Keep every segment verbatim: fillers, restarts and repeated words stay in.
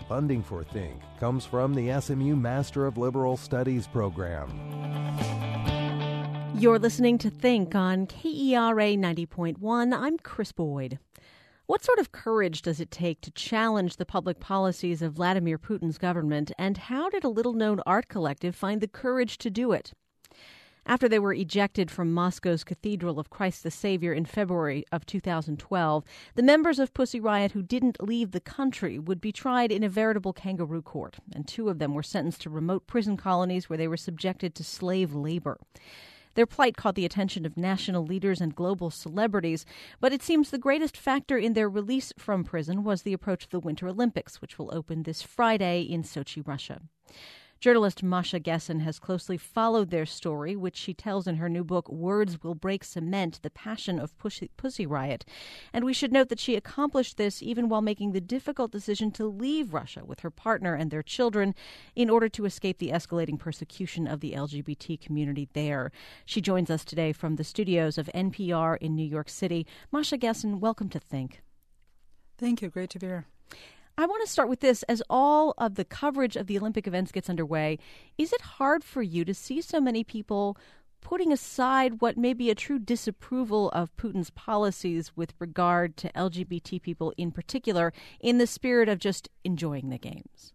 Funding for Think comes from the S M U Master of Liberal Studies program. You're listening to Think on K E R A ninety point one. I'm Chris Boyd. What sort of courage does it take to challenge the public policies of Vladimir Putin's government, and how did a little-known art collective find the courage to do it? After they were ejected from Moscow's Cathedral of Christ the Savior in February of two thousand twelve, the members of Pussy Riot who didn't leave the country would be tried in a veritable kangaroo court, and two of them were sentenced to remote prison colonies where they were subjected to slave labor. Their plight caught the attention of national leaders and global celebrities, but it seems the greatest factor in their release from prison was the approach of the Winter Olympics, which will open this Friday in Sochi, Russia. Journalist Masha Gessen has closely followed their story, which she tells in her new book, Words Will Break Cement, The Passion of Pussy, Pussy Riot. And we should note that she accomplished this even while making the difficult decision to leave Russia with her partner and their children in order to escape the escalating persecution of the L G B T community there. She joins us today from the studios of N P R in New York City. Masha Gessen, welcome to Think. Thank you. Great to be here. I want to start with this. As all of the coverage of the Olympic events gets underway, is it hard for you to see so many people putting aside what may be a true disapproval of Putin's policies with regard to L G B T people in particular, in the spirit of just enjoying the games?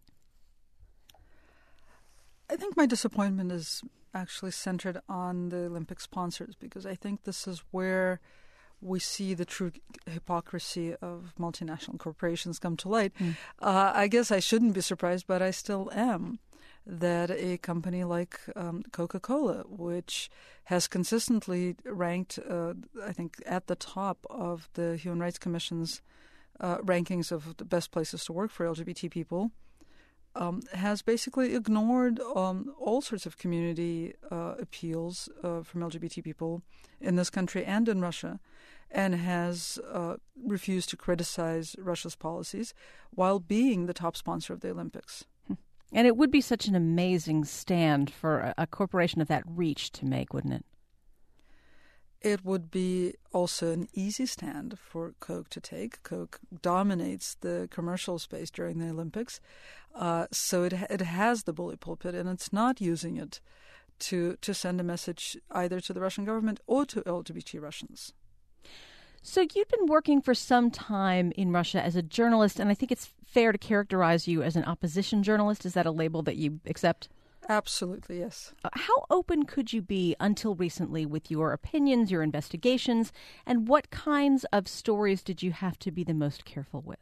I think my disappointment is actually centered on the Olympic sponsors, because I think this is where we see the true hypocrisy of multinational corporations come to light. Mm. Uh, I guess I shouldn't be surprised, but I still am, that a company like um, Coca-Cola, which has consistently ranked, uh, I think, at the top of the Human Rights Commission's uh, rankings of the best places to work for L G B T people, um, has basically ignored um, all sorts of community uh, appeals uh, from L G B T people in this country and in Russia, and has uh, refused to criticize Russia's policies while being the top sponsor of the Olympics. And it would be such an amazing stand for a, a corporation of that reach to make, wouldn't it? It would be also an easy stand for Coke to take. Coke dominates the commercial space during the Olympics, uh, so it it has the bully pulpit, and it's not using it to to send a message either to the Russian government or to L G B T Russians. So you've been working for some time in Russia as a journalist, and I think it's fair to characterize you as an opposition journalist. Is that a label that you accept? Absolutely, yes. How open could you be until recently with your opinions, your investigations, and what kinds of stories did you have to be the most careful with?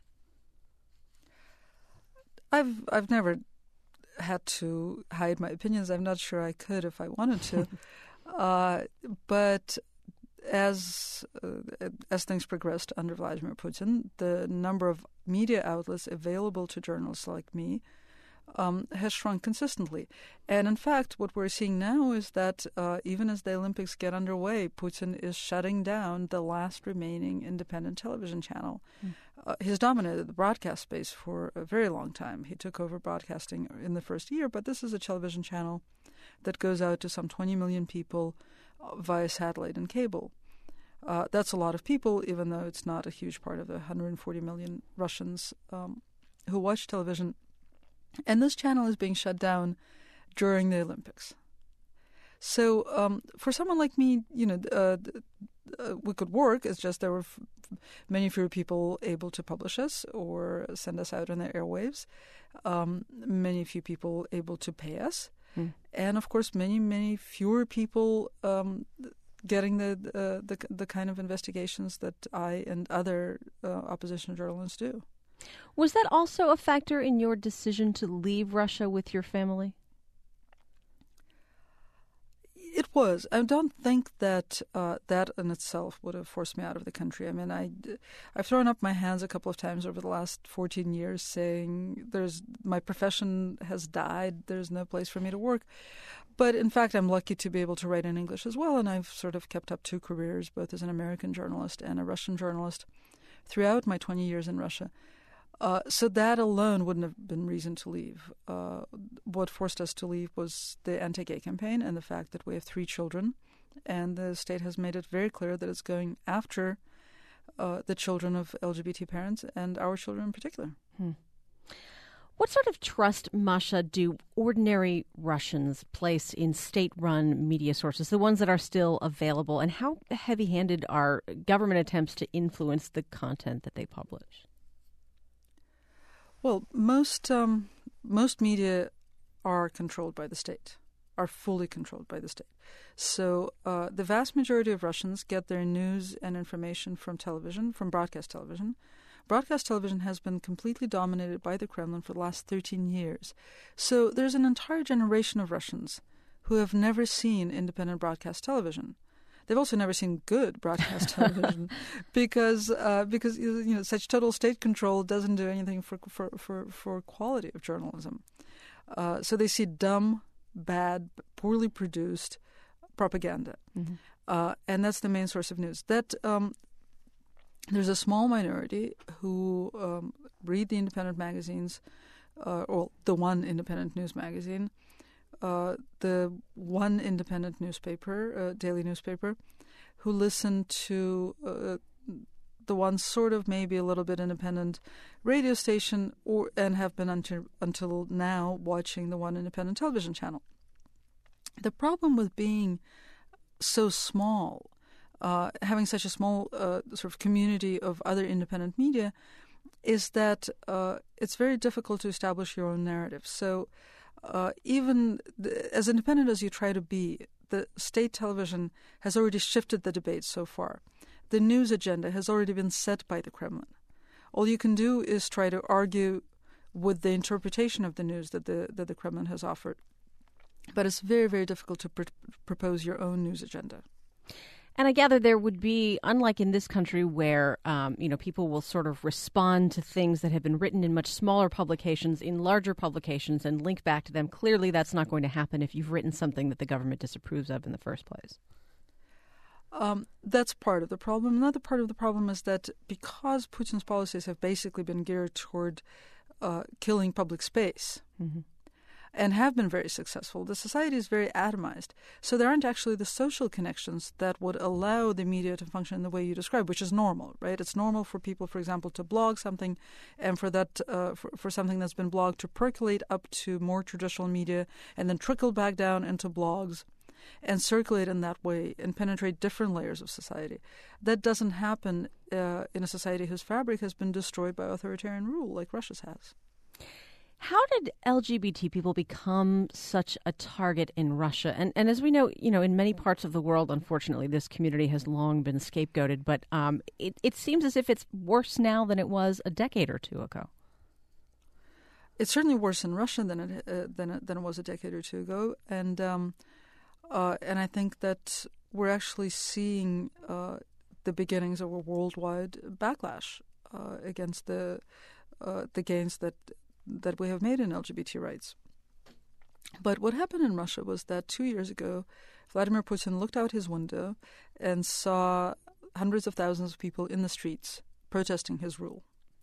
I've I've never had to hide my opinions. I'm not sure I could if I wanted to. uh, but as uh, as things progressed under Vladimir Putin, the number of media outlets available to journalists like me Um, has shrunk consistently. And in fact, what we're seeing now is that uh, even as the Olympics get underway, Putin is shutting down the last remaining independent television channel. Mm. Uh, he's dominated the broadcast space for a very long time. He took over broadcasting in the first year, but this is a television channel that goes out to some twenty million people uh, via satellite and cable. Uh, that's a lot of people, even though it's not a huge part of the one hundred forty million Russians um, who watch television. And this channel is being shut down during the Olympics. So um, for someone like me, you know, uh, uh, we could work. It's just there were f- many fewer people able to publish us or send us out on the airwaves. Um, many few people able to pay us. Mm. And, of course, many, many fewer people um, getting the, uh, the the kind of investigations that I and other uh, opposition journalists do. Was that also a factor in your decision to leave Russia with your family? It was. I don't think that uh, that in itself would have forced me out of the country. I mean, I, I've thrown up my hands a couple of times over the last fourteen years saying there's my profession has died, there's no place for me to work. But in fact, I'm lucky to be able to write in English as well, and I've sort of kept up two careers, both as an American journalist and a Russian journalist, throughout my twenty years in Russia. Uh, so that alone wouldn't have been reason to leave. Uh, what forced us to leave was the anti-gay campaign and the fact that we have three children, and the state has made it very clear that it's going after uh, the children of L G B T parents and our children in particular. Hmm. What sort of trust, Masha, do ordinary Russians place in state-run media sources, the ones that are still available, and how heavy-handed are government attempts to influence the content that they publish? Well, most um, most media are controlled by the state, are fully controlled by the state. So uh, the vast majority of Russians get their news and information from television, from broadcast television. Broadcast television has been completely dominated by the Kremlin for the last thirteen years. So there's an entire generation of Russians who have never seen independent broadcast television. They've also never seen good broadcast television because uh, because you know such total state control doesn't do anything for for for, for quality of journalism. Uh, so they see dumb, bad, poorly produced propaganda, mm-hmm. uh, and that's the main source of news. That um, There's a small minority who um, read the independent magazines, uh, or the one independent news magazine, uh, the one independent newspaper, uh, daily newspaper, who listen to uh, the one sort of maybe a little bit independent radio station, or and have been until until now watching the one independent television channel. The problem with being so small, Uh, having such a small uh, sort of community of other independent media, is that uh, it's very difficult to establish your own narrative. So uh, even the, as independent as you try to be, the state television has already shifted the debate so far. The news agenda has already been set by the Kremlin. All you can do is try to argue with the interpretation of the news that the, that the Kremlin has offered. But it's very, very difficult to pr- propose your own news agenda. And I gather there would be, unlike in this country where, um, you know, people will sort of respond to things that have been written in much smaller publications, in larger publications, and link back to them. Clearly, that's not going to happen if you've written something that the government disapproves of in the first place. Um, that's part of the problem. Another part of the problem is that because Putin's policies have basically been geared toward uh, killing public space, mm-hmm. and have been very successful, the society is very atomized. So there aren't actually the social connections that would allow the media to function in the way you describe, which is normal, right? It's normal for people, for example, to blog something, and for that, uh, for, for something that's been blogged to percolate up to more traditional media and then trickle back down into blogs and circulate in that way and penetrate different layers of society. That doesn't happen uh, in a society whose fabric has been destroyed by authoritarian rule, like Russia's has. How did L G B T people become such a target in Russia? And and as we know, you know, in many parts of the world, unfortunately, this community has long been scapegoated. But um, it, it seems as if it's worse now than it was a decade or two ago. It's certainly worse in Russia than it uh, than it, than it was a decade or two ago, and um, uh, and I think that we're actually seeing uh, the beginnings of a worldwide backlash uh, against the uh, the gains that. that we have made in L G B T rights. But what happened in Russia was that two years ago, Vladimir Putin looked out his window and saw hundreds of thousands of people in the streets protesting his rule.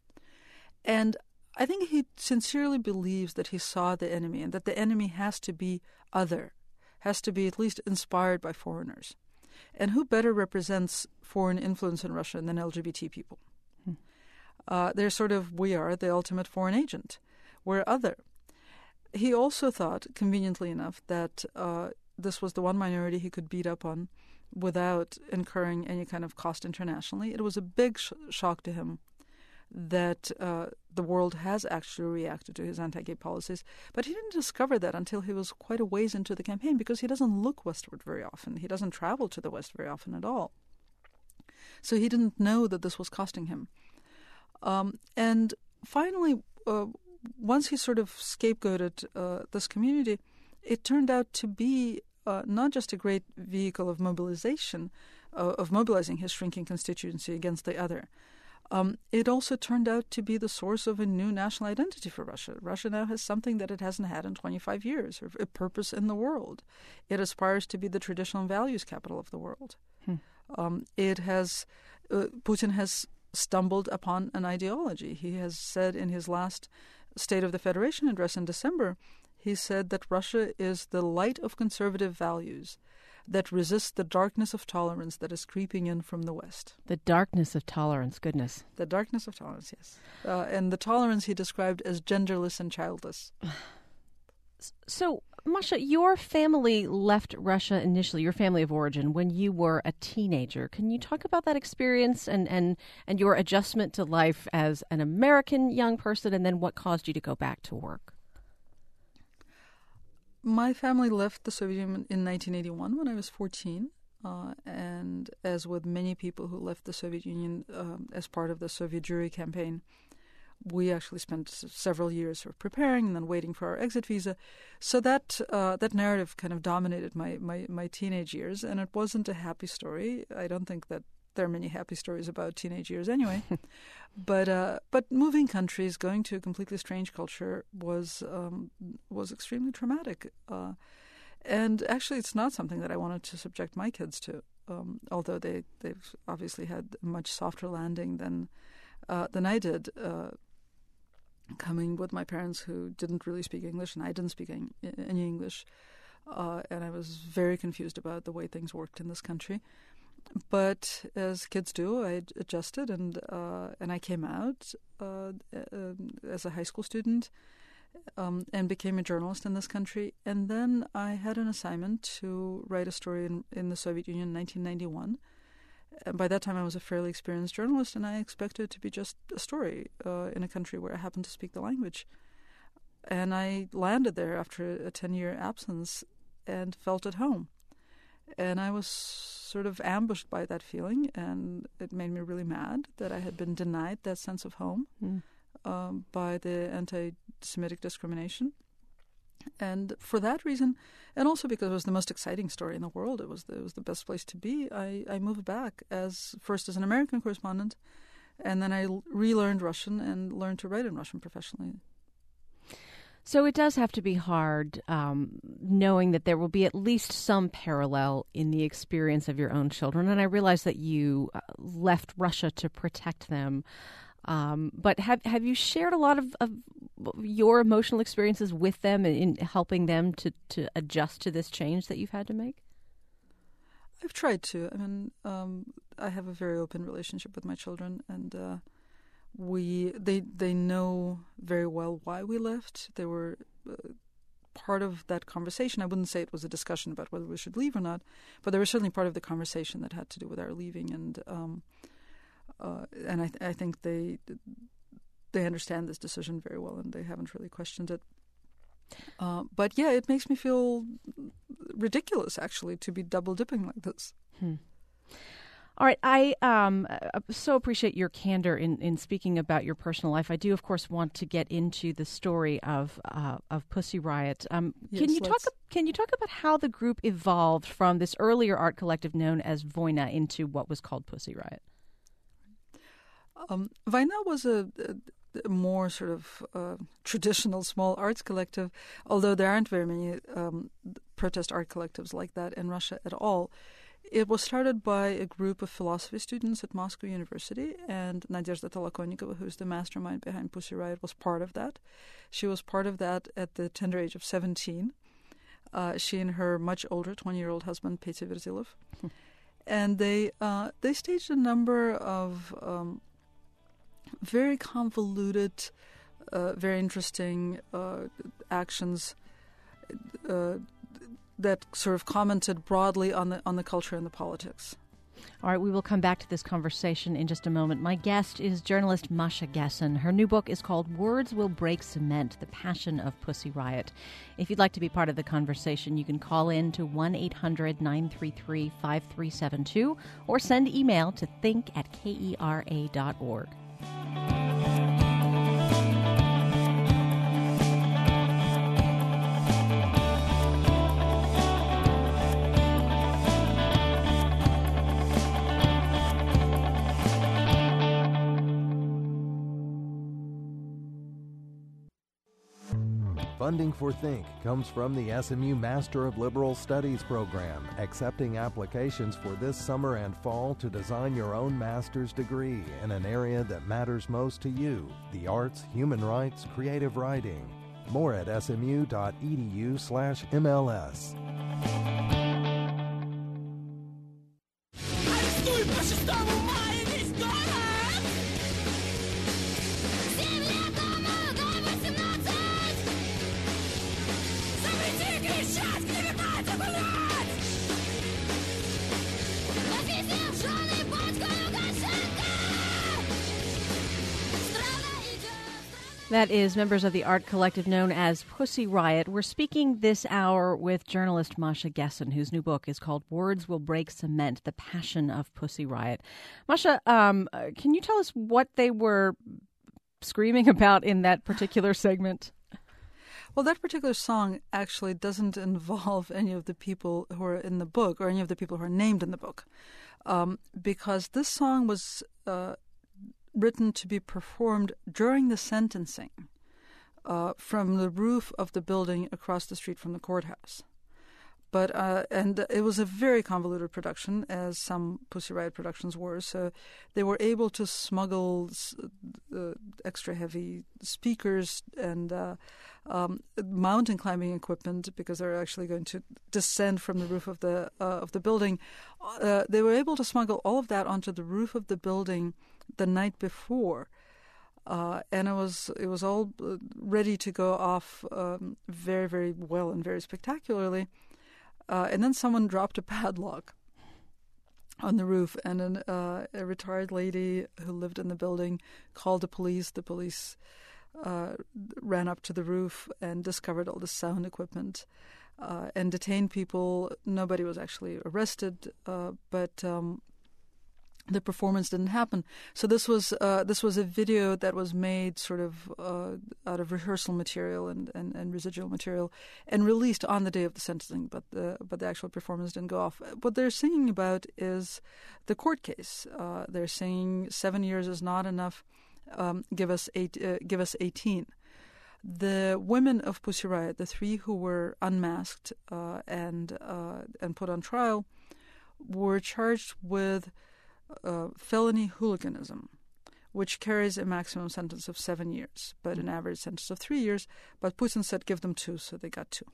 And I think he sincerely believes that he saw the enemy, and that the enemy has to be other, has to be at least inspired by foreigners. And who better represents foreign influence in Russia than L G B T people? Hmm. Uh, they're sort of, we are the ultimate foreign agent. We're other. He also thought, conveniently enough, that uh, this was the one minority he could beat up on without incurring any kind of cost internationally. It was a big sh- shock to him that uh, the world has actually reacted to his anti-gay policies. But he didn't discover that until he was quite a ways into the campaign, because he doesn't look westward very often. He doesn't travel to the West very often at all. So he didn't know that this was costing him. Um, and finally, uh, once he sort of scapegoated uh, this community, it turned out to be uh, not just a great vehicle of mobilization, uh, of mobilizing his shrinking constituency against the other. Um, it also turned out to be the source of a new national identity for Russia. Russia now has something that it hasn't had in twenty-five years, a purpose in the world. It aspires to be the traditional values capital of the world. Hmm. Um, it has, uh, Putin has stumbled upon an ideology. He has said in his last State of the Federation address in December, he said that Russia is the light of conservative values. that resists the darkness of tolerance that is creeping in from the West. The darkness of tolerance, goodness. The darkness of tolerance, yes. Uh, and the tolerance he described as genderless and childless. So, Masha, your family left Russia initially, your family of origin, when you were a teenager. Can you talk about that experience and, and, and your adjustment to life as an American young person, and then what caused you to go back to work? My family left the Soviet Union in nineteen eighty-one when I was fourteen. Uh, and as with many people who left the Soviet Union um, as part of the Soviet Jewry campaign, we actually spent several years sort of preparing and then waiting for our exit visa. So that uh, that narrative kind of dominated my, my, my teenage years, and it wasn't a happy story. I don't think that there are many happy stories about teenage years anyway. but uh, but moving countries, going to a completely strange culture was um, was extremely traumatic. Uh, and actually, it's not something that I wanted to subject my kids to, um, although they, they've obviously had a much softer landing than, uh, than I did. Uh, coming with my parents who didn't really speak English, and I didn't speak any English, uh, and I was very confused about the way things worked in this country. But as kids do, I adjusted, and uh, and I came out uh, uh, as a high school student um, and became a journalist in this country. And then I had an assignment to write a story in, in the Soviet Union in nineteen ninety-one. And by that time, I was a fairly experienced journalist, and I expected it to be just a story uh, in a country where I happened to speak the language. And I landed there after a ten-year absence and felt at home. And I was sort of ambushed by that feeling, and it made me really mad that I had been denied that sense of home mm. um, by the anti-Semitic discrimination. And for that reason, and also because it was the most exciting story in the world, it was the, it was the best place to be, I, I moved back as first as an American correspondent, and then I relearned Russian and learned to write in Russian professionally. So it does have to be hard um, knowing that there will be at least some parallel in the experience of your own children. And I realize that you uh, left Russia to protect them. Um, but have have you shared a lot of, of your emotional experiences with them in, in helping them to, to adjust to this change that you've had to make? I've tried to. I mean, um, I have a very open relationship with my children, and uh, we they they know very well why we left. They were uh, part of that conversation. I wouldn't say it was a discussion about whether we should leave or not, but they were certainly part of the conversation that had to do with our leaving. And um, uh, and I, th- I think they they understand this decision very well, and they haven't really questioned it. Uh, but yeah, it makes me feel ridiculous, actually, to be double dipping like this. Hmm. All right. I um, so appreciate your candor in, in speaking about your personal life. I do, of course, want to get into the story of uh, of Pussy Riot. Um, yes, can you let's. talk? Can you talk about how the group evolved from this earlier art collective known as Voina into what was called Pussy Riot? Um, Voina was a, a more sort of uh, traditional small arts collective, although there aren't very many um, protest art collectives like that in Russia at all. It was started by a group of philosophy students at Moscow University, and Nadezhda Tolokonnikova, who's the mastermind behind Pussy Riot, was part of that. She was part of that at the tender age of seventeen. Uh, she and her much older twenty-year-old husband, Petya Verzilov. And they uh, they staged a number of um, very convoluted, uh, very interesting uh, actions uh, that sort of commented broadly on the on the culture and the politics. All right, we will come back to this conversation in just a moment. My guest is journalist Masha Gessen. Her new book is called Words Will Break Cement, The Passion of Pussy Riot. If you'd like to be part of the conversation, you can call in to one eight hundred nine three three five three seven two or send email to think at kera dot org. Funding for Think comes from the S M U Master of Liberal Studies program, accepting applications for this summer and fall to design your own master's degree in an area that matters most to you, the arts, human rights, creative writing. More at smu dot edu slash MLS. That is members of the art collective known as Pussy Riot. We're speaking this hour with journalist Masha Gessen, whose new book is called Words Will Break Cement, The Passion of Pussy Riot. Masha, um, can you tell us what they were screaming about in that particular segment? Well, that particular song actually doesn't involve any of the people who are in the book or any of the people who are named in the book, um, because this song was uh, written to be performed during the sentencing uh, from the roof of the building across the street from the courthouse. But uh, and it was a very convoluted production, as some Pussy Riot productions were. So they were able to smuggle uh, extra heavy speakers and uh, um, mountain climbing equipment, because they were actually going to descend from the roof of the uh, of the building. Uh, they were able to smuggle all of that onto the roof of the building the night before. Uh, and it was it was all ready to go off um, very, very well and very spectacularly. Uh, and then someone dropped a padlock on the roof, and an, uh, a retired lady who lived in the building called the police. The police uh, ran up to the roof and discovered all the sound equipment uh, and detained people. Nobody was actually arrested, uh, but um, the performance didn't happen. So this was uh, this was a video that was made sort of uh, out of rehearsal material and, and, and residual material, and released on the day of the sentencing. But the but the actual performance didn't go off. What they're singing about is the court case. Uh, they're saying seven years is not enough. Um, give us eight. Uh, give us eighteen. The women of Pussy Riot, the three who were unmasked uh, and uh, and put on trial, were charged with Uh, felony hooliganism, which carries a maximum sentence of seven years, but an average sentence of three years. But Putin said give them two, so they got two.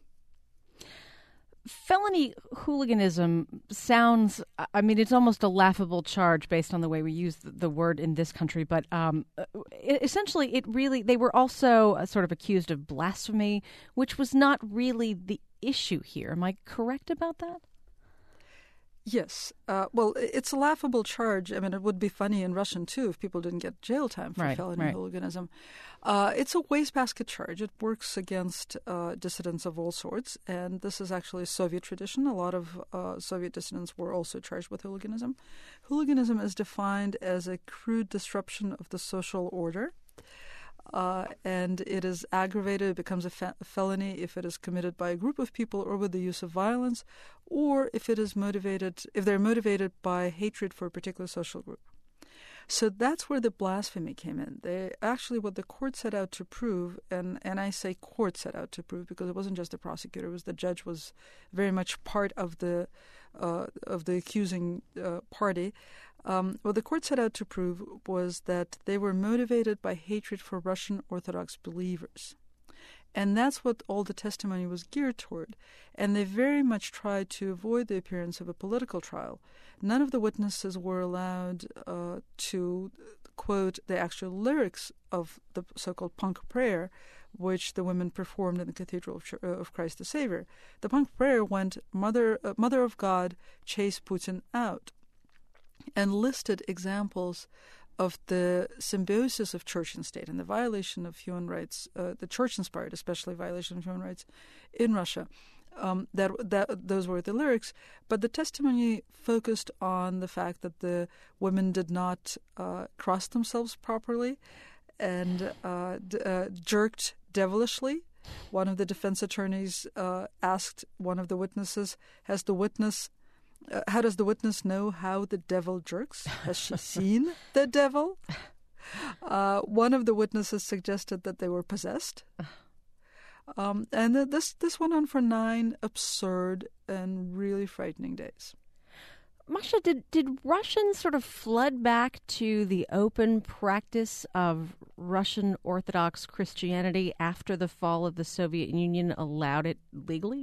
Felony hooliganism sounds, I mean, it's almost a laughable charge based on the way we use the, the word in this country. But um, essentially, it really, they were also uh, sort of accused of blasphemy, which was not really the issue here. Am I correct about that? Yes. Uh, well, it's a laughable charge. I mean, it would be funny in Russian, too, if people didn't get jail time for right, felony right. hooliganism. Uh, it's a wastebasket charge. It works against uh, dissidents of all sorts, and this is actually a Soviet tradition. A lot of uh, Soviet dissidents were also charged with hooliganism. Hooliganism is defined as a crude disruption of the social order. Uh, and it is aggravated, it becomes a, fe- a felony if it is committed by a group of people or with the use of violence, or if it is motivated, if they're motivated by hatred for a particular social group. So that's where the blasphemy came in. They actually, what the court set out to prove, and, and I say court set out to prove because it wasn't just the prosecutor, it was the judge was very much part of the uh, of the accusing uh, party. Um, what the court set out to prove was that they were motivated by hatred for Russian Orthodox believers. And that's what all the testimony was geared toward. And they very much tried to avoid the appearance of a political trial. None of the witnesses were allowed uh, to quote the actual lyrics of the so-called punk prayer, which the women performed in the Cathedral of, Ch- of Christ the Savior. The punk prayer went, Mother, uh, Mother of God, chase Putin out, and listed examples of the symbiosis of church and state and the violation of human rights, uh, the church-inspired, especially violation of human rights in Russia. Um, that that those were the lyrics, but the testimony focused on the fact that the women did not uh, cross themselves properly and uh, d- uh, jerked devilishly. One of the defense attorneys uh, asked one of the witnesses, "Has the witness?" Uh, how does the witness know how the devil jerks? Has she seen the devil? Uh, one of the witnesses suggested that they were possessed. Um, and th- this this went on for nine absurd and really frightening days. Masha, did, did Russians sort of flood back to the open practice of Russian Orthodox Christianity after the fall of the Soviet Union allowed it legally?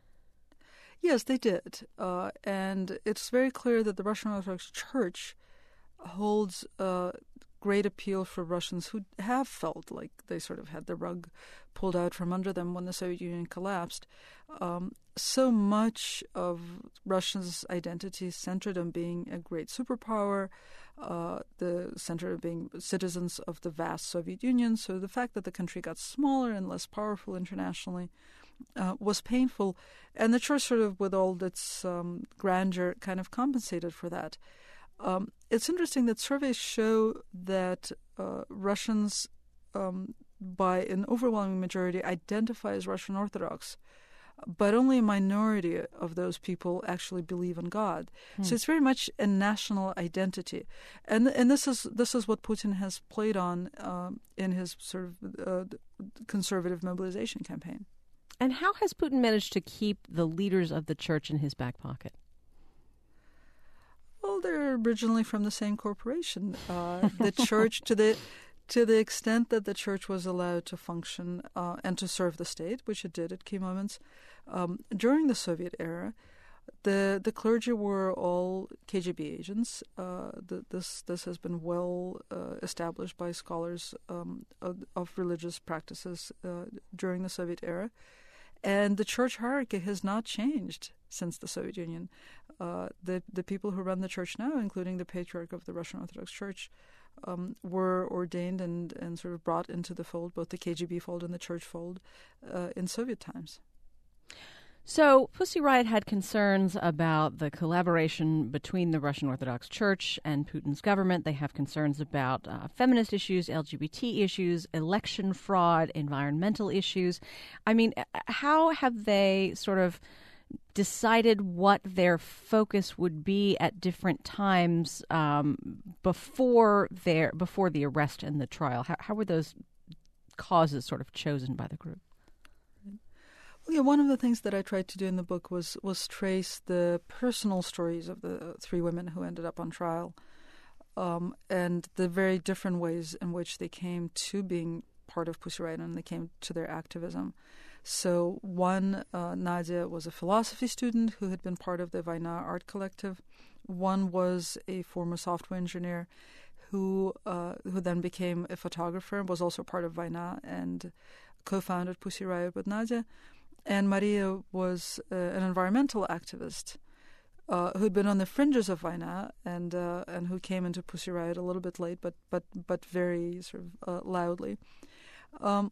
Yes, they did. Uh, and it's very clear that the Russian Orthodox Church holds uh, great appeal for Russians who have felt like they sort of had the rug pulled out from under them when the Soviet Union collapsed. Um, so much of Russia's identity centered on being a great superpower, uh, the center of being citizens of the vast Soviet Union. So the fact that the country got smaller and less powerful internationally uh, was painful. And the church, sort of with all its um, grandeur, kind of compensated for that. Um, it's interesting that surveys show that uh, Russians, um, by an overwhelming majority, identify as Russian Orthodox, but only a minority of those people actually believe in God. Hmm. So it's very much a national identity, and and this is this is what Putin has played on um, in his sort of uh, conservative mobilization campaign. And how has Putin managed to keep the leaders of the church in his back pocket? Well, they're originally from the same corporation. Uh, the church, to the to the extent that the church was allowed to function uh, and to serve the state, which it did at key moments um, during the Soviet era, the the clergy were all K G B agents. Uh, the, this this has been well uh, established by scholars um, of, of religious practices uh, during the Soviet era. And the church hierarchy has not changed since the Soviet Union. Uh, the the people who run the church now, including the patriarch of the Russian Orthodox Church, um, were ordained and, and sort of brought into the fold, both the K G B fold and the church fold, uh, in Soviet times. So Pussy Riot had concerns about the collaboration between the Russian Orthodox Church and Putin's government. They have concerns about uh, feminist issues, L G B T issues, election fraud, environmental issues. I mean, how have they sort of decided what their focus would be at different times um, before their before the arrest and the trial? How, how were those causes sort of chosen by the group? Well, yeah, one of the things that I tried to do in the book was was trace the personal stories of the three women who ended up on trial, um, and the very different ways in which they came to being part of Pussy Riot and they came to their activism. So one, uh, Nadia, was a philosophy student who had been part of the Vaina art collective. One was a former software engineer who uh, who then became a photographer and was also part of Vaina and co-founded Pussy Riot with Nadia. And Maria was uh, an environmental activist uh, who'd been on the fringes of Vaina and uh, and who came into Pussy Riot a little bit late, but but but very sort of uh, loudly. Um,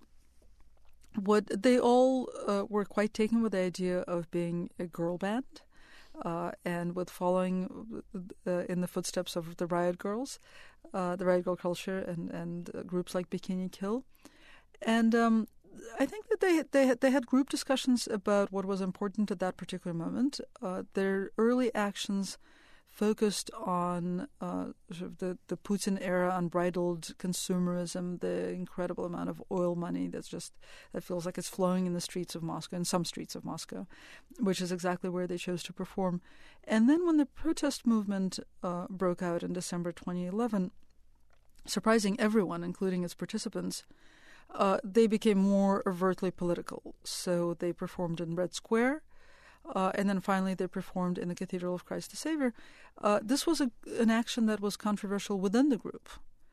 what they all uh, were quite taken with the idea of being a girl band uh, and with following uh, in the footsteps of the Riot Girls, uh, the Riot Girl culture, and and uh, groups like Bikini Kill, and. Um, I think that they they they had group discussions about what was important at that particular moment. Uh, their early actions focused on uh, sort of the, the Putin era unbridled consumerism, the incredible amount of oil money that's just that feels like it's flowing in the streets of Moscow, in some streets of Moscow, which is exactly where they chose to perform. And then when the protest movement uh, broke out in December twenty eleven, surprising everyone, including its participants, Uh, they became more overtly political. So they performed in Red Square, uh, and then finally they performed in the Cathedral of Christ the Savior. Uh, this was a, an action that was controversial within the group.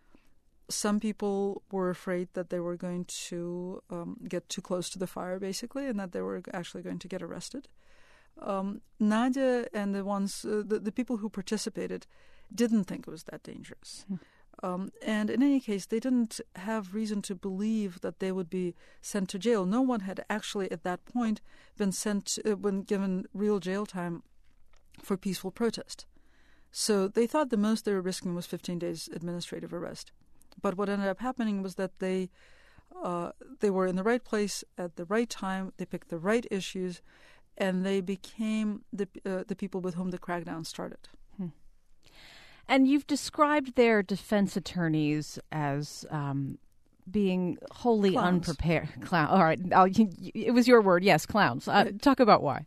Some people were afraid that they were going to um, get too close to the fire, basically, and that they were actually going to get arrested. Um, Nadia and the ones, uh, the, the people who participated didn't think it was that dangerous. Mm. Um, and in any case, they didn't have reason to believe that they would be sent to jail. No one had actually at that point been sent, uh, been given real jail time for peaceful protest. So they thought the most they were risking was fifteen days administrative arrest. But what ended up happening was that they uh, they were in the right place at the right time. They picked the right issues, and they became the uh, the people with whom the crackdown started. Hmm. And you've described their defense attorneys as um, being wholly clowns. unprepared. Clown. All right. I'll, it was your word. Yes, clowns. Uh, right. Talk about why.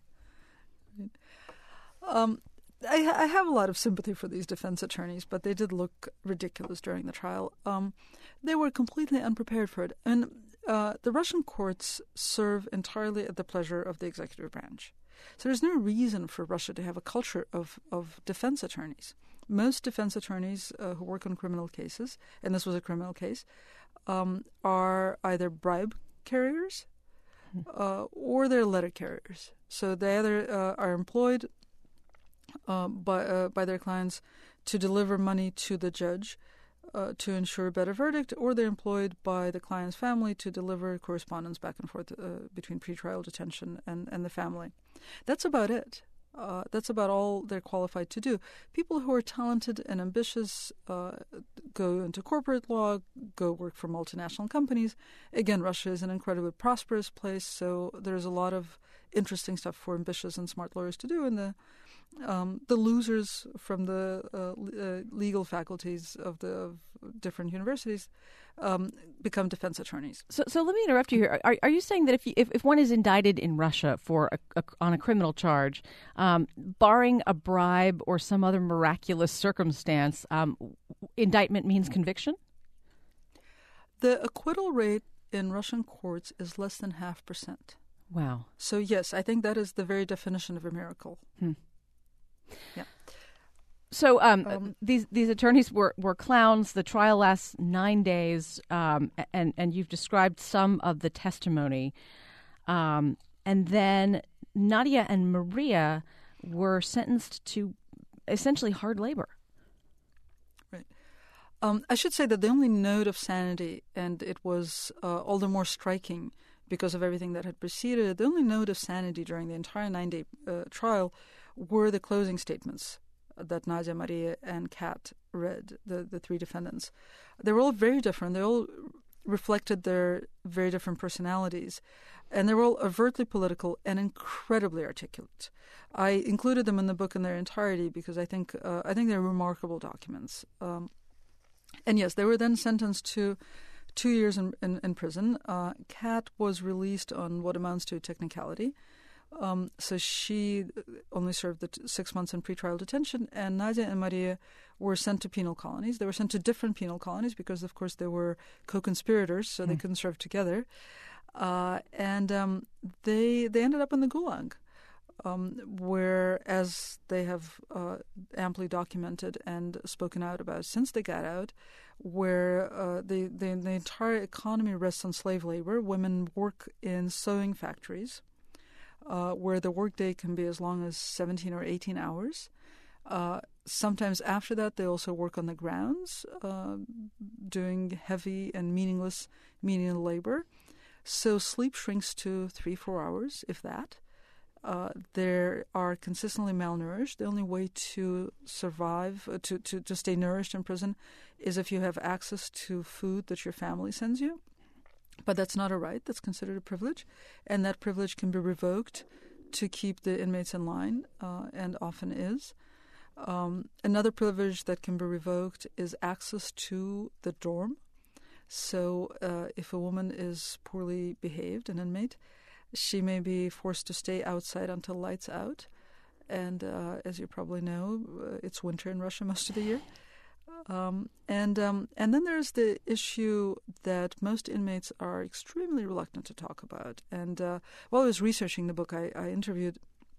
Um, I, I have a lot of sympathy for these defense attorneys, but they did look ridiculous during the trial. Um, they were completely unprepared for it. And uh, the Russian courts serve entirely at the pleasure of the executive branch. So there's no reason for Russia to have a culture of, of defense attorneys, most defense attorneys uh, who work on criminal cases, and this was a criminal case, um, are either bribe carriers uh, or they're letter carriers. So they either uh, are employed uh, by uh, by their clients to deliver money to the judge uh, to ensure a better verdict, or they're employed by the client's family to deliver correspondence back and forth uh, between pretrial detention and, and the family. That's about it. Uh, that's about all they're qualified to do. People who are talented and ambitious uh, go into corporate law, go work for multinational companies. Again, Russia is an incredibly prosperous place, so there's a lot of interesting stuff for ambitious and smart lawyers to do. And the um, the losers from the uh, uh, legal faculties of the of different universities um, become defense attorneys. So, so let me interrupt you here. Are, are you saying that if, you, if if one is indicted in Russia for a, a, on a criminal charge, um, barring a bribe or some other miraculous circumstance, um, indictment means conviction? The acquittal rate in Russian courts is less than half percent. Wow. So yes, I think that is the very definition of a miracle. Hmm. Yeah. So um, um, these these attorneys were, were clowns. The trial lasts nine days, um, and and you've described some of the testimony, um, and then Nadia and Maria were sentenced to essentially hard labor. Right. Um, I should say that the only note of sanity, and it was uh, all the more striking because of everything that had preceded it, the only note of sanity during the entire nine-day uh, trial were the closing statements that Nadia, Maria, and Kat read, the, the three defendants. They were all very different. They all reflected their very different personalities, and they were all overtly political and incredibly articulate. I included them in the book in their entirety because I think uh, I think they're remarkable documents. Um, and yes, they were then sentenced to two years in, in, in prison. Uh, Kat was released on what amounts to a technicality. Um, so she only served the t- six months in pretrial detention, and Nadia and Maria were sent to penal colonies. They were sent to different penal colonies because, of course, they were co-conspirators, so mm. they couldn't serve together. Uh, and um, they they ended up in the Gulag, um, where, as they have uh, amply documented and spoken out about since they got out, where uh, the, the the entire economy rests on slave labor. Women work in sewing factories, Uh, where the workday can be as long as seventeen or eighteen hours. Uh, sometimes after that, they also work on the grounds, uh, doing heavy and meaningless menial labor. So sleep shrinks to three, four hours, if that. Uh, they are consistently malnourished. The only way to survive, uh, to, to, to stay nourished in prison, is if you have access to food that your family sends you. But that's not a right. That's considered a privilege. And that privilege can be revoked to keep the inmates in line, uh, and often is. Um, another privilege that can be revoked is access to the dorm. So uh, if a woman is poorly behaved, an inmate, she may be forced to stay outside until lights out. And uh, as you probably know, uh, it's winter in Russia most of the year. Um, and um, and then there's the issue that most inmates are extremely reluctant to talk about. And uh, while I was researching the book, I, I interviewed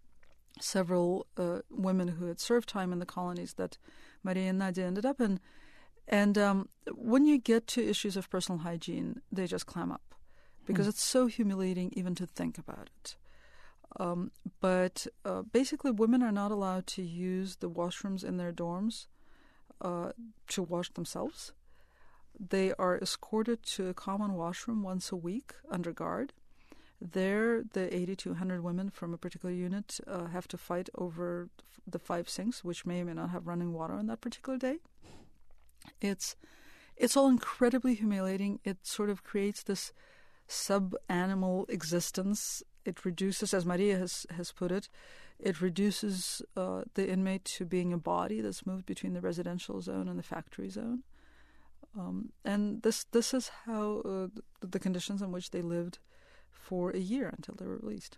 several uh, women who had served time in the colonies that Maria and Nadia ended up in. And um, when you get to issues of personal hygiene, they just clam up because mm. it's so humiliating even to think about it. Um, but uh, basically, women are not allowed to use the washrooms in their dorms Uh, to wash themselves. They are escorted to a common washroom once a week under guard. There, the eighty to one hundred women from a particular unit uh, have to fight over the five sinks, which may or may not have running water on that particular day. It's it's all incredibly humiliating. It sort of creates this sub-animal existence. It reduces, as Maria has, has put it, it reduces uh, the inmate to being a body that's moved between the residential zone and the factory zone. Um, and this this is how uh, the, the conditions in which they lived for a year until they were released.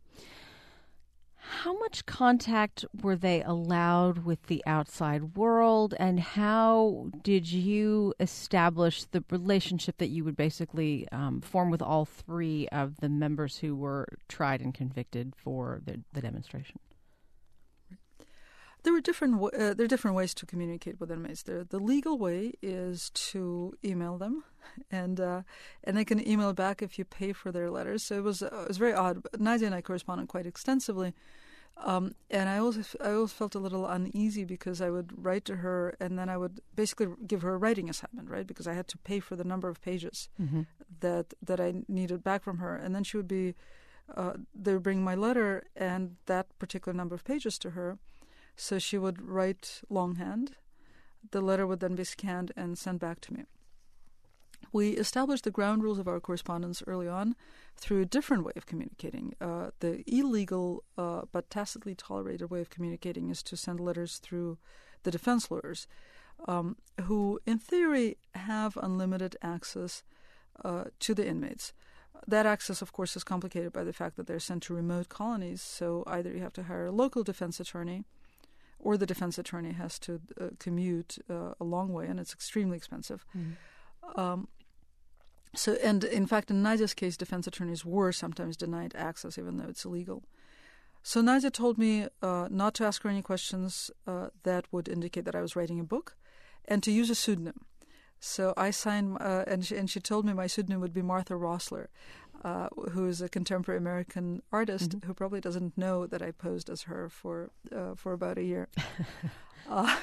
How much contact were they allowed with the outside world, and how did you establish the relationship that you would basically um, form with all three of the members who were tried and convicted for the, the demonstration? There were different w- uh, there are different ways to communicate with inmates. There, the legal way is to email them, and uh, and they can email back if you pay for their letters. So it was uh, it was very odd. Nadia and I corresponded quite extensively, um, and I always I always felt a little uneasy because I would write to her and then I would basically give her a writing assignment, right? Because I had to pay for the number of pages mm-hmm. that that I needed back from her, and then she would be uh, they would bring my letter and that particular number of pages to her. So she would write longhand. The letter would then be scanned and sent back to me. We established the ground rules of our correspondence early on through a different way of communicating. Uh, the illegal uh, but tacitly tolerated way of communicating is to send letters through the defense lawyers, um, who in theory have unlimited access uh, to the inmates. That access, of course, is complicated by the fact that they're sent to remote colonies, so either you have to hire a local defense attorney or the defense attorney has to uh, commute uh, a long way, and it's extremely expensive. Mm-hmm. Um, so, and in fact, in Nadia's case, defense attorneys were sometimes denied access, even though it's illegal. So Nadia told me uh, not to ask her any questions uh, that would indicate that I was writing a book, and to use a pseudonym. So I signed, uh, and, she, and she told me my pseudonym would be Martha Rossler, uh, who is a contemporary American artist mm-hmm. who probably doesn't know that I posed as her for uh, for about a year. uh,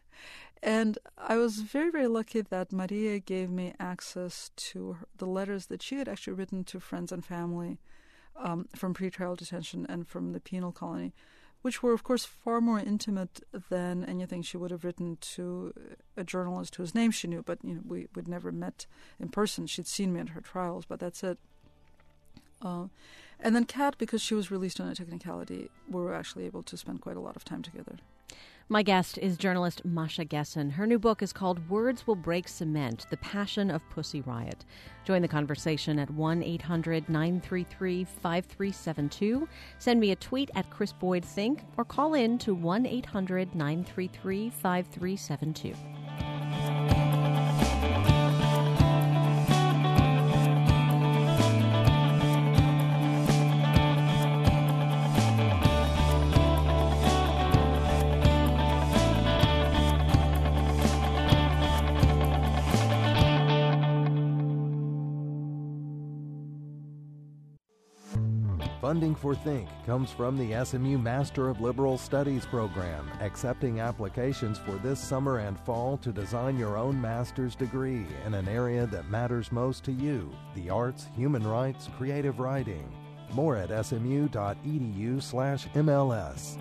and I was very, very lucky that Maria gave me access to her, the letters that she had actually written to friends and family um, from pretrial detention and from the penal colony, which were, of course, far more intimate than anything she would have written to a journalist whose name she knew. But you know, we would never met in person. She'd seen me at her trials, but that's it. Uh, and then Kat, because she was released on a technicality, we were actually able to spend quite a lot of time together. My guest is journalist Masha Gessen. Her new book is called Words Will Break Cement, The Passion of Pussy Riot. Join the conversation at one eight hundred nine three three five three seven two. Send me a tweet at Chris Boyd Think or call in to one eight hundred nine three three five three seven two. Funding for Think comes from the S M U Master of Liberal Studies program, accepting applications for this summer and fall to design your own master's degree in an area that matters most to you, the arts, human rights, creative writing. More at smu.edu slash MLS.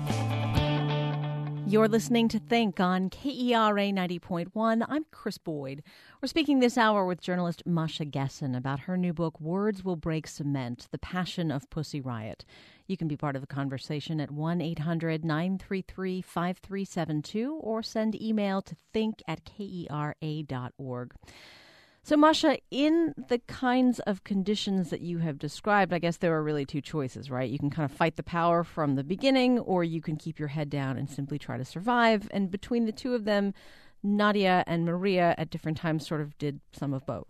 You're listening to Think on K E R A ninety point one. I'm Chris Boyd. We're speaking this hour with journalist Masha Gessen about her new book, Words Will Break Cement, The Passion of Pussy Riot. You can be part of the conversation at one eight hundred nine three three five three seven two or send email to think at kera dot org. So, Masha, in the kinds of conditions that you have described, I guess there are really two choices, right? You can kind of fight the power from the beginning, or you can keep your head down and simply try to survive. And between the two of them, Nadia and Maria at different times sort of did some of both.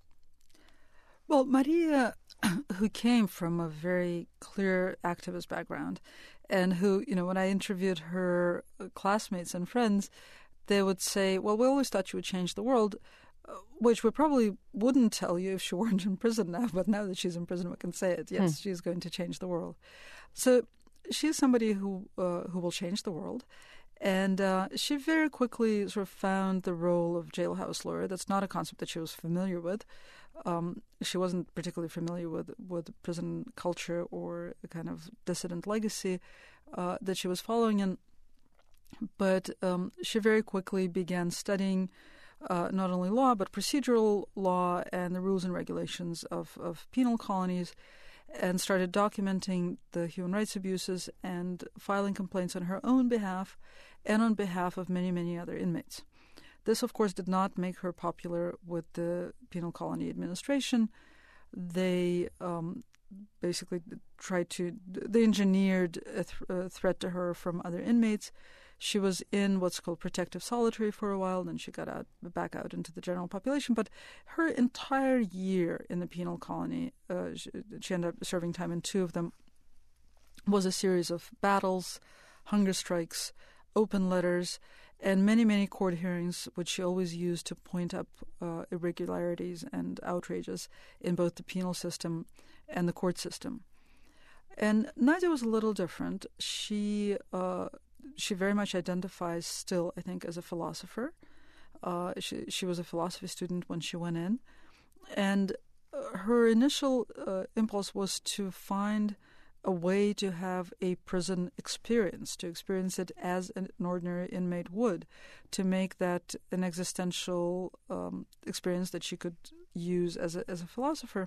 Well, Maria, who came from a very clear activist background, and who, you know, when I interviewed her classmates and friends, they would say, well, we always thought you would change the world, which we probably wouldn't tell you if she weren't in prison now, but now that she's in prison, we can say it. Yes, hmm. she's going to change the world. So she's somebody who uh, who will change the world. And uh, she very quickly sort of found the role of jailhouse lawyer. That's not a concept that she was familiar with. Um, she wasn't particularly familiar with, with prison culture or the kind of dissident legacy uh, that she was following in. But um, she very quickly began studying Uh, not only law, but procedural law and the rules and regulations of, of penal colonies, and started documenting the human rights abuses and filing complaints on her own behalf and on behalf of many, many other inmates. This, of course, did not make her popular with the penal colony administration. They um, basically tried to, they engineered a, th- a threat to her from other inmates. She was in what's called protective solitary for a while, then she got out back out into the general population. But her entire year in the penal colony, uh, she, she ended up serving time in two of them, was a series of battles, hunger strikes, open letters, and many, many court hearings, which she always used to point up uh, irregularities and outrages in both the penal system and the court system. And Nadia was a little different. She uh, she very much identifies still, I think, as a philosopher. Uh, she she was a philosophy student when she went in, and uh, her initial uh, impulse was to find a way to have a prison experience, to experience it as an ordinary inmate would, to make that an existential um, experience that she could use as a as a philosopher.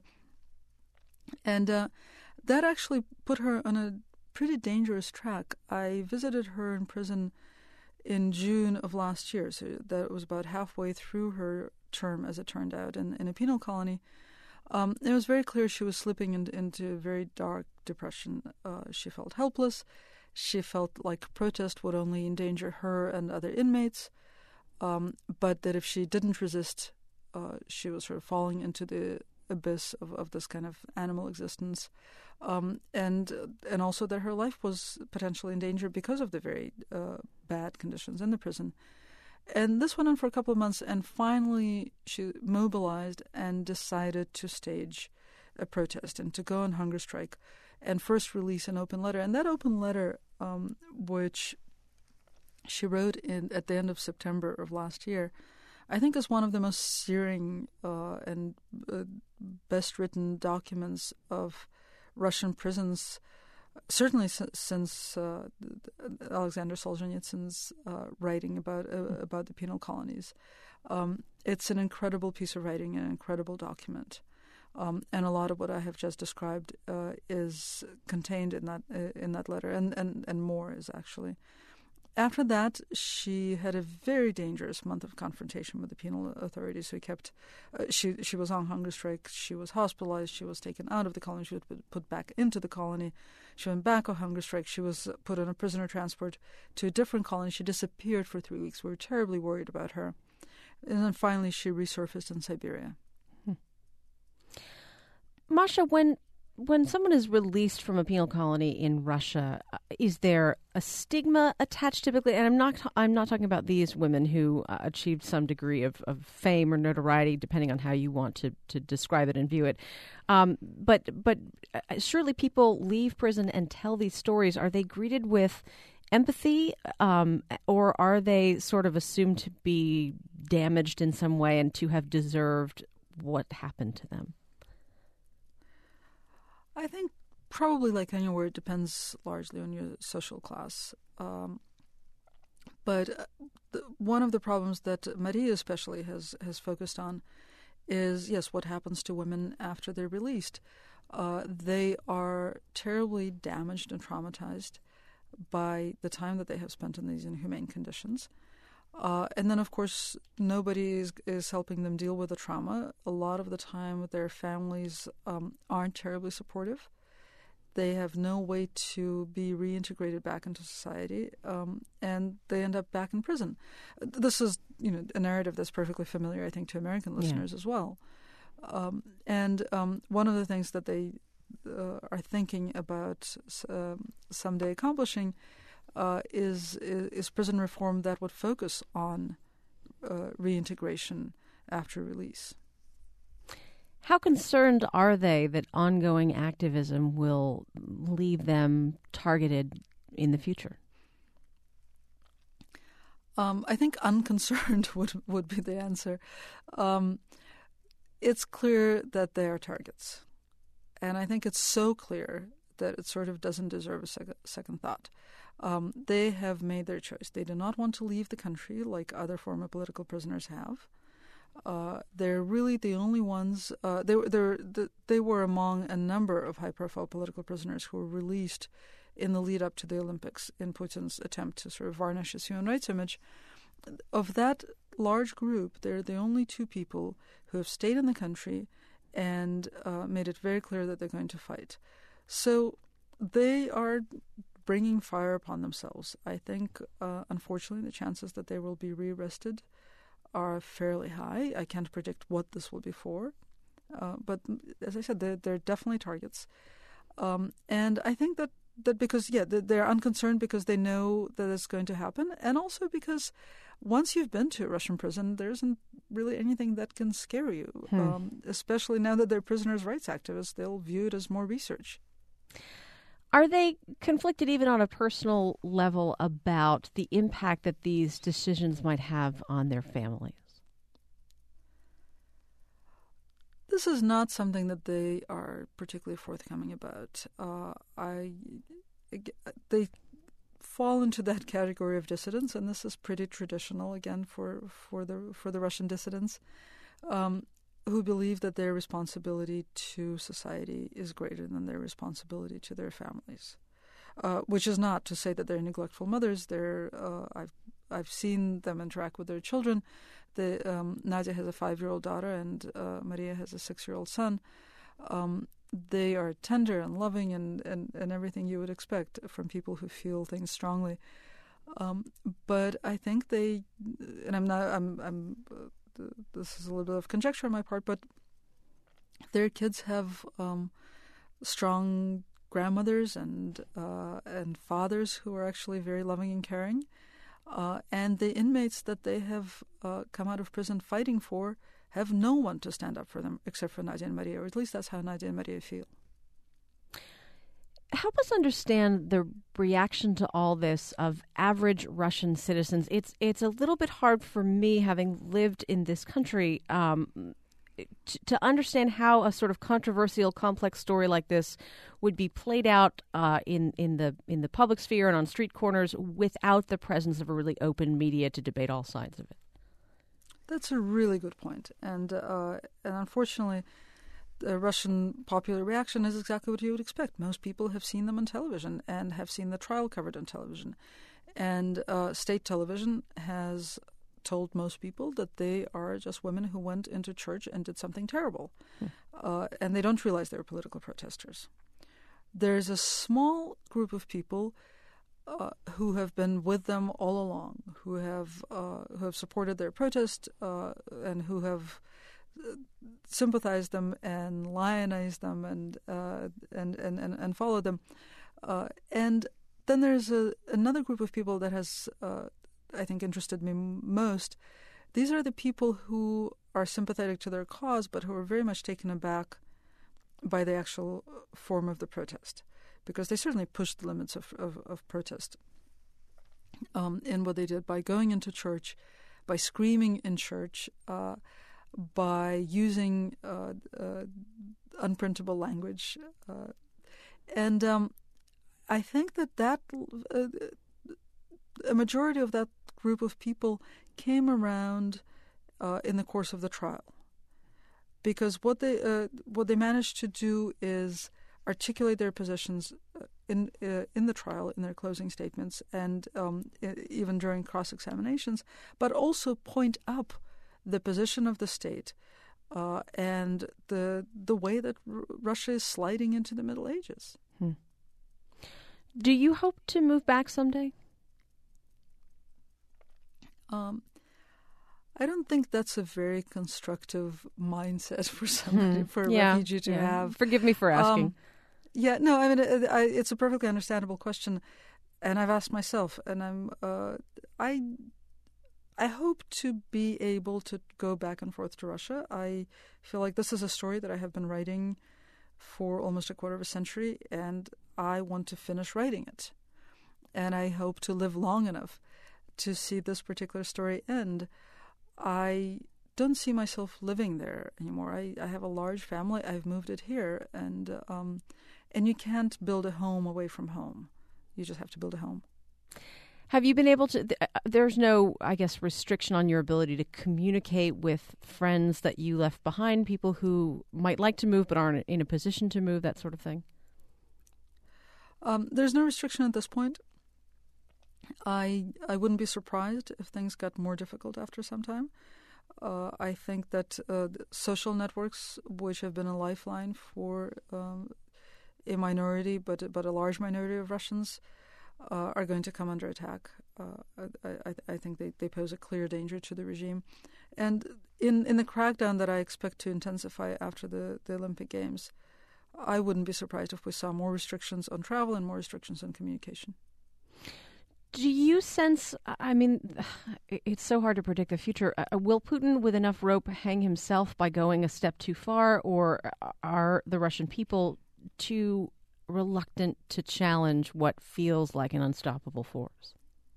And uh, that actually put her on a pretty dangerous track. I visited her in prison in June of last year, so that was about halfway through her term, as it turned out, in, in a penal colony. Um, it was very clear she was slipping in, into very dark depression. Uh, she felt helpless. She felt like protest would only endanger her and other inmates, um, but that if she didn't resist, uh, she was sort of falling into the abyss of, of this kind of animal existence, um, and and also that her life was potentially in danger because of the very uh, bad conditions in the prison. And this went on for a couple of months, and finally she mobilized and decided to stage a protest and to go on hunger strike and first release an open letter. And that open letter, um, which she wrote in at the end of September of last year, I think is one of the most searing uh, and uh, best-written documents of Russian prisons, certainly s- since uh, Alexander Solzhenitsyn's uh, writing about uh, about the penal colonies. Um, it's an incredible piece of writing, an incredible document, um, and a lot of what I have just described uh, is contained in that uh, in that letter, and, and, and more is actually. After that, she had a very dangerous month of confrontation with the penal authorities who kept... Uh, she she was on hunger strike, she was hospitalized, she was taken out of the colony, she was put back into the colony, she went back on hunger strike, she was put on a prisoner transport to a different colony, she disappeared for three weeks. We were terribly worried about her. And then finally she resurfaced in Siberia. Hmm. Masha, when... When someone is released from a penal colony in Russia, is there a stigma attached typically? And I'm not I'm not talking about these women who uh, achieved some degree of, of fame or notoriety, depending on how you want to, to describe it and view it. Um, but but uh, surely people leave prison and tell these stories. Are they greeted with empathy, um, or are they sort of assumed to be damaged in some way and to have deserved what happened to them? I think probably like anywhere, it depends largely on your social class. Um, but uh, the, one of the problems that Maria especially has, has focused on is, yes, what happens to women after they're released. Uh, they are terribly damaged and traumatized by the time that they have spent in these inhumane conditions. Uh, and then, of course, nobody is, is helping them deal with the trauma. A lot of the time, their families um, aren't terribly supportive. They have no way to be reintegrated back into society, um, and they end up back in prison. This is, you know, a narrative that's perfectly familiar, I think, to American listeners yeah. as well. Um, and um, one of the things that they uh, are thinking about uh, someday accomplishing Uh, is, is is prison reform that would focus on uh, reintegration after release. How concerned are they that ongoing activism will leave them targeted in the future? Um, I think unconcerned would, would be the answer. Um, it's clear that they are targets. And I think it's so clear that it sort of doesn't deserve a sec- second thought. Um, they have made their choice. They do not want to leave the country like other former political prisoners have. Uh, they're really the only ones. Uh, they, they're, they were among a number of high-profile political prisoners who were released in the lead-up to the Olympics in Putin's attempt to sort of varnish his human rights image. Of that large group, they're the only two people who have stayed in the country and uh, made it very clear that they're going to fight. So they are bringing fire upon themselves. I think, uh, unfortunately, the chances that they will be rearrested are fairly high. I can't predict what this will be for. Uh, but as I said, they're, they're definitely targets. Um, and I think that that because yeah they're unconcerned because they know that it's going to happen, and also because once you've been to a Russian prison, there isn't really anything that can scare you. Hmm. Um, especially now that they're prisoners' rights activists, they'll view it as more research. Are they conflicted even on a personal level about the impact that these decisions might have on their families? This is not something that they are particularly forthcoming about. Uh, I, they fall into that category of dissidents, and this is pretty traditional again for for the for the Russian dissidents, um, who believe that their responsibility to society is greater than their responsibility to their families. Uh, which is not to say that they're neglectful mothers. They're uh, I've I've seen them interact with their children. The, um, Nadia has a five-year-old daughter, and uh, Maria has a six-year-old son. Um, they are tender and loving and, and, and everything you would expect from people who feel things strongly. Um, but I think they, and I'm not, I'm, I'm. Uh, this is a little bit of conjecture on my part, but their kids have um, strong grandmothers and uh, and fathers who are actually very loving and caring. Uh, and the inmates that they have uh, come out of prison fighting for have no one to stand up for them except for Nadia and Maria, or at least that's how Nadia and Maria feel. Help us understand the reaction to all this of average Russian citizens. It's it's a little bit hard for me, having lived in this country, um, to, to understand how a sort of controversial, complex story like this would be played out uh, in in the in the public sphere and on street corners without the presence of a really open media to debate all sides of it. That's a really good point, and uh, and unfortunately, the Russian popular reaction is exactly what you would expect. Most people have seen them on television and have seen the trial covered on television, and uh, state television has told most people that they are just women who went into church and did something terrible, hmm. uh, and they don't realize they're political protesters. There's a small group of people uh, who have been with them all along, who have uh, who have supported their protest uh, and who have sympathized them and lionized them and uh, and, and, and and followed them, uh, and then there's a, another group of people that has. Uh, I think interested me most. These are the people who are sympathetic to their cause, but who are very much taken aback by the actual form of the protest, because they certainly pushed the limits of, of, of protest um, in what they did by going into church, by screaming in church, uh, by using uh, uh, unprintable language. Uh, and um, I think that that... Uh, a majority of that group of people came around uh, in the course of the trial, because what they uh, what they managed to do is articulate their positions in uh, in the trial, in their closing statements, and um, even during cross-examinations, but also point up the position of the state uh, and the the way that R- Russia is sliding into the Middle Ages. Hmm. Do you hope to move back someday? Um, I don't think that's a very constructive mindset for somebody, hmm. for a yeah, refugee to yeah. have. Forgive me for asking. Um, yeah, no, I mean, it, I, it's a perfectly understandable question, and I've asked myself, and I'm, uh, I, I hope to be able to go back and forth to Russia. I feel like this is a story that I have been writing for almost a quarter of a century, and I want to finish writing it, and I hope to live long enough to see this particular story end. I don't see myself living there anymore. I, I have a large family. I've moved it here, and um, and you can't build a home away from home. You just have to build a home. Have you been able to? There's no, I guess, restriction on your ability to communicate with friends that you left behind, people who might like to move but aren't in a position to move, that sort of thing? Um, there's no restriction at this point. I I wouldn't be surprised if things got more difficult after some time. Uh, I think that uh, social networks, which have been a lifeline for um, a minority, but but a large minority of Russians, uh, are going to come under attack. Uh, I, I, I think they, they pose a clear danger to the regime. And in, in the crackdown that I expect to intensify after the, the Olympic Games, I wouldn't be surprised if we saw more restrictions on travel and more restrictions on communication. Do you sense, I mean, it's so hard to predict the future. Uh, will Putin, with enough rope, hang himself by going a step too far, or are the Russian people too reluctant to challenge what feels like an unstoppable force?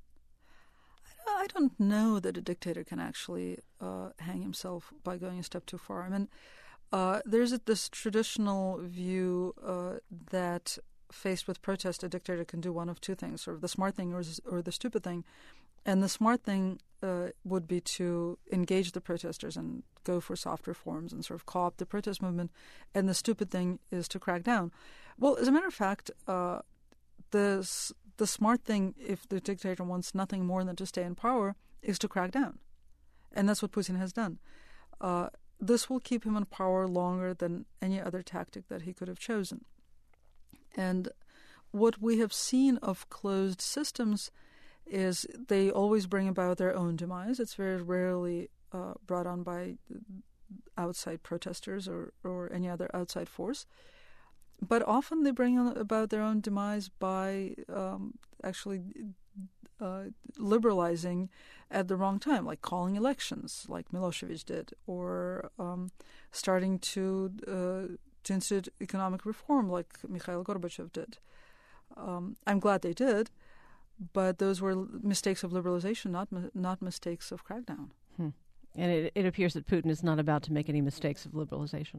I don't know that a dictator can actually uh, hang himself by going a step too far. I mean, uh, there's a, this traditional view uh, that faced with protest, a dictator can do one of two things, sort of the smart thing or, or the stupid thing. And the smart thing uh, would be to engage the protesters and go for soft reforms and sort of co-opt the protest movement. And the stupid thing is to crack down. Well, as a matter of fact, uh, the, the smart thing, if the dictator wants nothing more than to stay in power, is to crack down. And that's what Putin has done. Uh, this will keep him in power longer than any other tactic that he could have chosen. And what we have seen of closed systems is they always bring about their own demise. It's very rarely uh, brought on by outside protesters or, or any other outside force. But often they bring on about their own demise by um, actually uh, liberalizing at the wrong time, like calling elections, like Milosevic did, or um, starting to... Uh, to institute economic reform like Mikhail Gorbachev did. Um, I'm glad they did, but those were mistakes of liberalization, not not mistakes of crackdown. Hmm. And it, it appears that Putin is not about to make any mistakes of liberalization.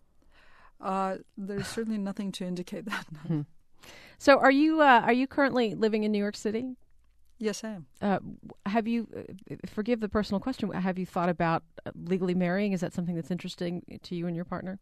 Uh, there's certainly nothing to indicate that. Hmm. So, are you uh, are you currently living in New York City? Yes, I am. Uh, have you, uh, forgive the personal question, have you thought about legally marrying? Is that something that's interesting to you and your partner?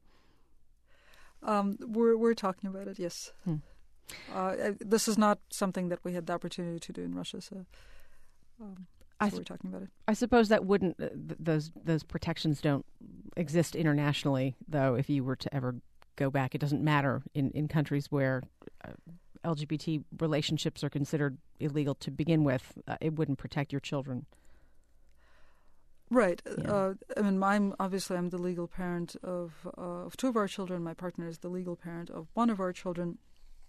Um, we're we're talking about it. Yes, hmm. uh, this is not something that we had the opportunity to do in Russia, so, um, so su- we're talking about it. I suppose that wouldn't uh, th- those those protections don't exist internationally, though. If you were to ever go back, it doesn't matter in, in countries where uh, L G B T relationships are considered illegal to begin with. Uh, it wouldn't protect your children. Right. Yeah. Uh, I mean, I'm obviously I'm the legal parent of uh, of two of our children. My partner is the legal parent of one of our children.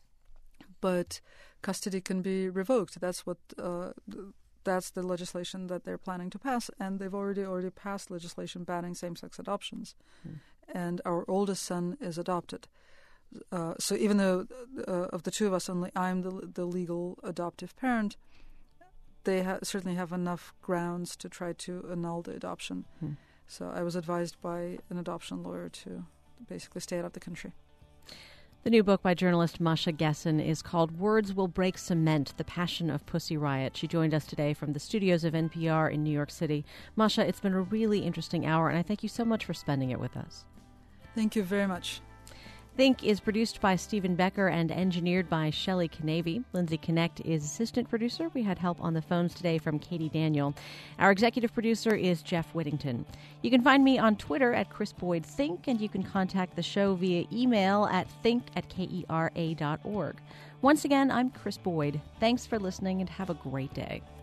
But custody can be revoked. That's what uh, that's the legislation that they're planning to pass, and they've already already passed legislation banning same-sex adoptions. Mm. And our oldest son is adopted. Uh, so even though uh, of the two of us, only I'm the the legal adoptive parent, they ha- certainly have enough grounds to try to annul the adoption. Hmm. So I was advised by an adoption lawyer to basically stay out of the country. The new book by journalist Masha Gessen is called Words Will Break Cement, The Passion of Pussy Riot. She joined us today from the studios of N P R in New York City. Masha, it's been a really interesting hour, and I thank you so much for spending it with us. Thank you very much. Think is produced by Stephen Becker and engineered by Shelley Canavy. Lindsay Connect is assistant producer. We had help on the phones today from Katie Daniel. Our executive producer is Jeff Whittington. You can find me on Twitter at Chris Boyd Think, and you can contact the show via email at think at kera dot org. Once again, I'm Chris Boyd. Thanks for listening and have a great day.